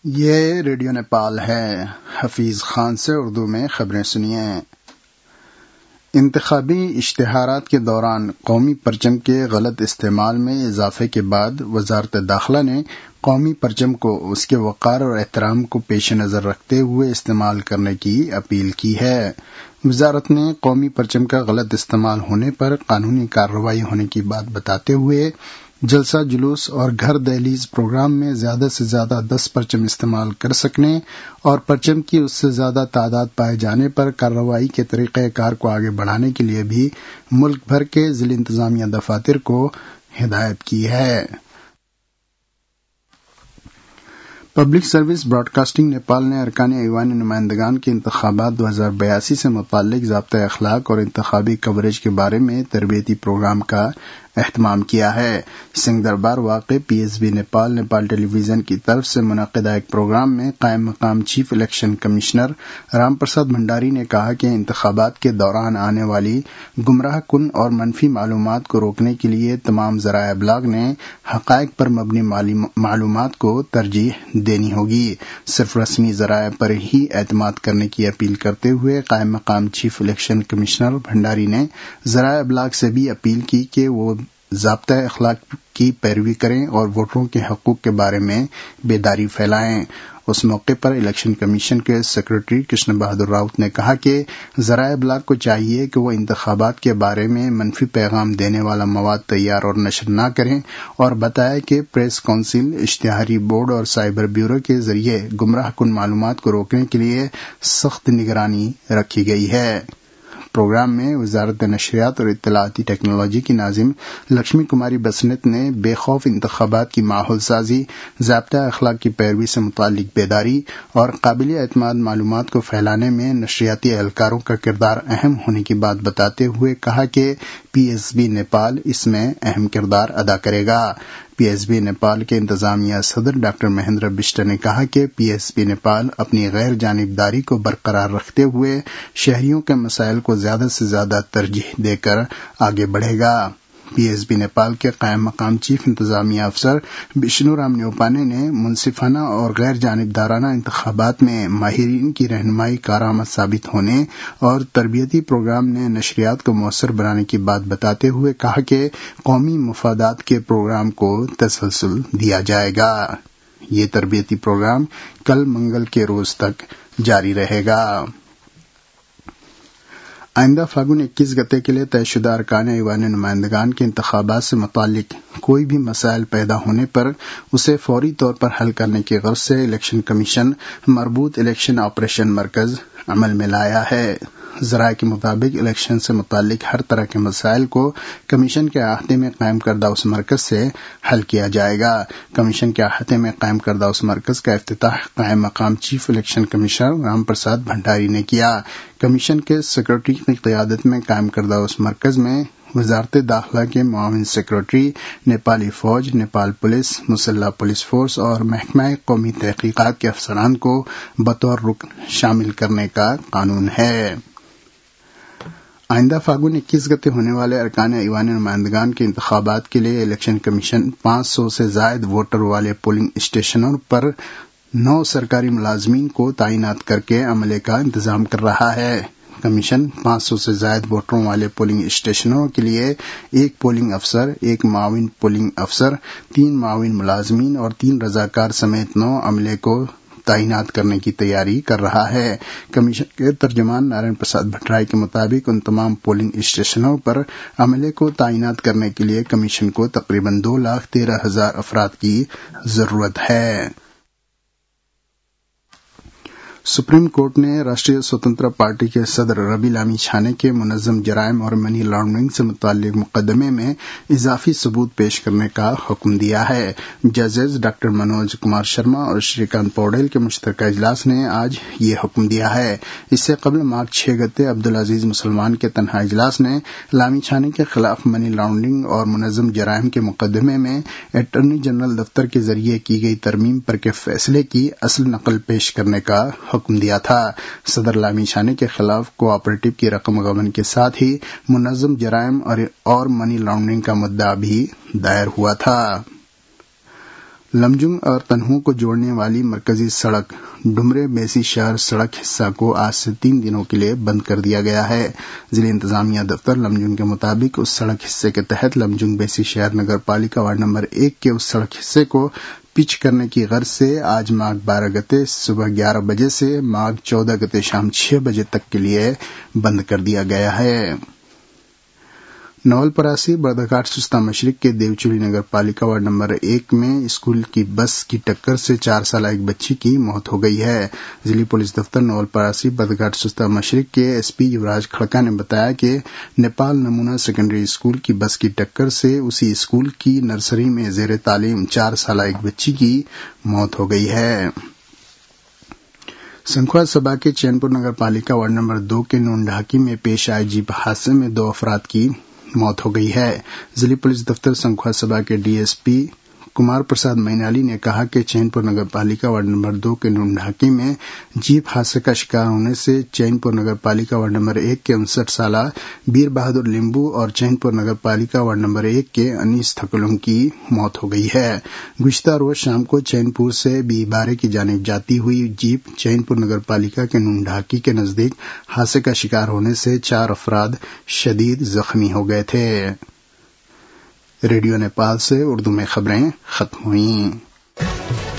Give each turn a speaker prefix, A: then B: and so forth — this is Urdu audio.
A: یہ ریڈیو نیپال ہے۔ حفیظ خان سے اردو میں خبریں سنیے۔ انتخابی اشتہارات کے دوران قومی پرچم کے غلط استعمال میں اضافے کے بعد وزارت داخلہ نے قومی پرچم کو اس کے وقار اور احترام کو پیش نظر رکھتے ہوئے استعمال کرنے کی اپیل کی ہے۔ وزارت نے قومی پرچم کا غلط استعمال ہونے پر قانونی کارروائی ہونے کی بات بتاتے ہوئے جلسہ جلوس اور گھر دہلیز پروگرام میں زیادہ سے زیادہ 10 پرچم استعمال کر سکنے اور پرچم کی اس سے زیادہ تعداد پائے جانے پر کارروائی کے طریقہ کار کو آگے بڑھانے کے لیے بھی ملک بھر کے ضلع انتظامیہ دفاتر کو ہدایت کی ہے۔ Public service broadcasting Nepal نے ارکان ایوان نمائندگان کے انتخابات 2082 سے متعلق ضابطۂ اخلاق اور انتخابی کوریج کے بارے میں تربیتی پروگرام کا اہتمام کیا ہے۔ سنگھ دربار واقع P S B Nepal television کی طرف سے منعقدہ ایک پروگرام میں قائم مقام chief election commissioner Ram Prasad Bhandari نے کہا کہ انتخابات کے دوران آنے والی گمراہ کن اور منفی معلومات کو روکنے کے لیے تمام ذرائع ابلاغ نے حقائق پر مبنی معلومات کو ترجیح دینی ہوگی۔ صرف رسمی ذرائع پر ہی اعتماد کرنے کی اپیل کرتے ہوئے قائم مقام چیف الیکشن کمشنر بھنڈاری نے ذرائع ابلاغ سے بھی اپیل کی کہ وہ ضابطۂ اخلاق کی پیروی کریں اور ووٹروں کے حقوق کے بارے میں بیداری پھیلائیں۔ اس موقع پر الیکشن کمیشن کے سیکرٹری کرشن بہادر راؤت نے کہا کہ ذرائع ابلاغ کو چاہیے کہ وہ انتخابات کے بارے میں منفی پیغام دینے والا مواد تیار اور نشر نہ کریں اور بتایا کہ پریس کونسل، اشتہاری بورڈ اور سائبر بیورو کے ذریعے گمراہ کن معلومات کو روکنے کے لیے سخت نگرانی رکھی گئی ہے۔ پروگرام میں وزارت نشریات اور اطلاعاتی ٹیکنالوجی کی ناظم لکشمی کماری بسنت نے بے خوف انتخابات کی ماحول سازی، ضابطۂ اخلاق کی پیروی سے متعلق بیداری اور قابل اعتماد معلومات کو پھیلانے میں نشریاتی اہلکاروں کا کردار اہم ہونے کی بات بتاتے ہوئے کہا کہ پی ایس بی نیپال اس میں اہم کردار ادا کرے گا۔ پی ایس بی نیپال کے انتظامیہ صدر ڈاکٹر مہندر بشٹ نے کہا کہ پی ایس بی نیپال اپنی غیر جانبداری کو برقرار رکھتے ہوئے شہریوں کے مسائل کو زیادہ سے زیادہ ترجیح دے کر آگے بڑھے گا۔ پی ایس بی نیپال کے قائم مقام چیف انتظامیہ افسر بشنو رام نیوپانے نے منصفانہ اور غیر جانبدارانہ انتخابات میں ماہرین کی رہنمائی کارآمد ثابت ہونے اور تربیتی پروگرام نے نشریات کو مؤثر بنانے کی بات بتاتے ہوئے کہا کہ قومی مفادات کے پروگرام کو تسلسل دیا جائے گا۔ یہ تربیتی پروگرام کل منگل کے روز تک جاری رہے گا۔ آئندہ فاگن 21 گتے کے لیے طے شدہ ارکان ایوان نمائندگان کے انتخابات سے متعلق کوئی بھی مسائل پیدا ہونے پر اسے فوری طور پر حل کرنے کی غرض سے الیکشن کمیشن مربوط الیکشن آپریشن مرکز عمل میں لایا ہے۔ ذرائع کے مطابق الیکشن سے متعلق ہر طرح کے مسائل کو کمیشن کے احاطے میں قائم کردہ اس مرکز سے حل کیا جائے گا۔ کمیشن کے احاطے میں قائم کردہ اس مرکز کا افتتاح قائم مقام chief election commissioner Ram Prasad Bhandari نے کیا۔ کمیشن کے سیکرٹری کی قیادت میں قائم کردہ اس مرکز میں وزارت داخلہ کے معاون سیکرٹری، نیپالی فوج، نیپال پولیس، مسلح پولیس فورس اور محکمہ قومی تحقیقات کے افسران کو بطور رکن شامل کرنے کا قانون ہے۔ آئندہ فاگن 21 گتے ہونے والے ارکان ایوان نمائندگان کے انتخابات کے لیے الیکشن کمیشن 500 سے زائد ووٹر والے پولنگ اسٹیشنوں پر 9 سرکاری ملازمین کو تعینات کر کے عملے کا انتظام کر رہا ہے۔ کمیشن 500 سے زائد ووٹروں والے پولنگ اسٹیشنوں کے لیے 1 پولنگ افسر، 1 معاون پولنگ افسر، 3 معاون ملازمین اور 3 رضاکار سمیت 9 عملے کو تعینات کرنے کی تیاری کر رہا ہے۔ کمیشن کے ترجمان نارائن پرساد بھٹرائی کے مطابق ان تمام پولنگ اسٹیشنوں پر عملے کو تعینات کرنے کے لیے کمیشن کو تقریباً 2,13,000 افراد کی ضرورت ہے۔ سپریم کورٹ نے راشٹریہ سوتنترا پارٹی کے صدر ربی لامی چھانے کے منظم جرائم اور منی لانڈرنگ سے متعلق مقدمے میں اضافی ثبوت پیش کرنے کا حکم دیا ہے۔ ججز ڈاکٹر منوج کمار شرما اور شری کانت پوڈیل کے مشترکہ اجلاس نے آج یہ حکم دیا ہے۔ اس سے قبل مارچ 6 گتے عبدالعزیز مسلمان کے تنہا اجلاس نے لامی چھانے کے خلاف منی لانڈرنگ اور منظم جرائم کے مقدمے میں اٹارنی جنرل دفتر کے ذریعے کی گئی ترمیم پر کے فیصلے کی اصل نقل پیش کرنے کا حکم دیا تھا۔ صدر لامی چھانے کے خلاف کوآپریٹو کی رقم غبن کے ساتھ ہی منظم جرائم اور منی لانڈرنگ کا مدعا بھی دائر ہوا تھا۔ لمجنگ اور تنہو کو جوڑنے والی مرکزی سڑک ڈمرے بیسی شہر سڑک حصہ کو آج سے 3 دنوں کے لیے بند کر دیا گیا ہے۔ ضلع انتظامیہ دفتر لمجنگ کے مطابق اس سڑک حصے کے تحت لمجنگ بیسی شہر نگر پالیکا وارڈ نمبر 1 کے اس سڑک حصے کو پچ کرنے کی غرض سے آج ماغ 12 گتے صبح 11 بجے سے ماغ 14 گتے شام 6 بجے تک کے لیے بند کر دیا گیا ہے۔ نول پراسی بردگھاٹ سستا مشرق کے دیوچولی نگر پالیکا وارڈ نمبر 1 میں اسکول کی بس کی ٹکر سے 4 سالہ ایک بچی کی موت ہو گئی ہے۔ ضلعی پولیس دفتر نول پراسی بردگھاٹ سستا مشرق کے ایس پی یوراج کھڑکا نے بتایا کہ نیپال نمونہ سیکنڈری اسکول کی بس کی ٹکر سے اسی اسکول کی نرسری میں زیر تعلیم 4 سالہ ایک بچی کی موت ہو گئی ہے۔ سنکھوا سبا کے چین پور نگر پالیکا وارڈ نمبر 2 کے نون ڈھاکی میں پیش آئے جیپ حادثے میں 2 افراد کی موت ہو گئی ہے۔ ضلع پولیس دفتر سنکھوا سبا کے D S P Kumar Prasad Mainali نے کہا کہ چین پور نگر پالیکا وارڈ نمبر 2 کے نون ڈھاکی میں جیپ حادثے کا شکار ہونے سے چین پور نگر پالیکا وارڈ نمبر 1 کے 59 سالہ بیر بہادر لیمبو اور چین پور نگر پالیکا وارڈ نمبر 1 کے انیس تھکلم کی موت ہو گئی ہے۔ گزشتہ روز شام کو چین پور سے بی بارے کی جانب جاتی ہوئی جیپ چین پور نگر پالیکا کے نون ڈھاکی کے نزدیک حادثے کا شکار ہونے سے 4 افراد شدید زخمی ہو گئے تھے۔ ریڈیو نیپال سے اردو میں خبریں ختم ہوئیں۔